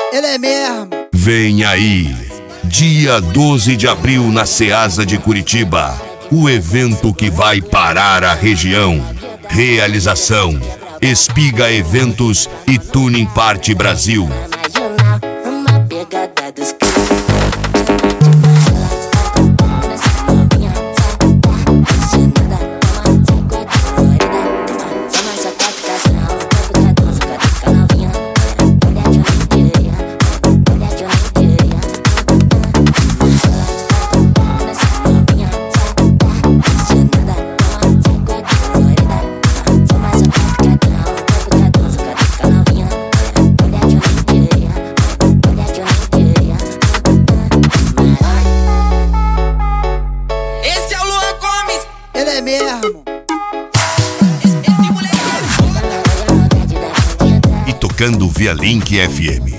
Ele é mesmo. Vem aí, dia 12 de abril na Ceasa de Curitiba, o evento que vai parar a região. Realização: Espiga Eventos e Tuning Party Brasil. Ele é mesmo. E tocando via Link FM.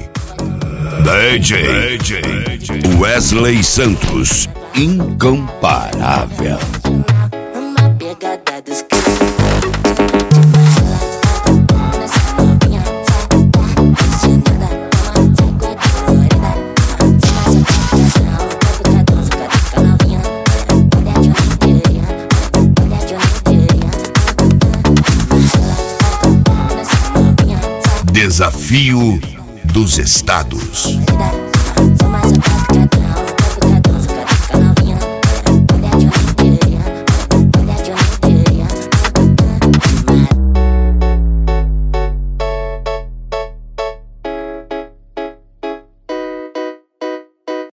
DJ Wesley Santos, incomparável. Desafio dos Estados.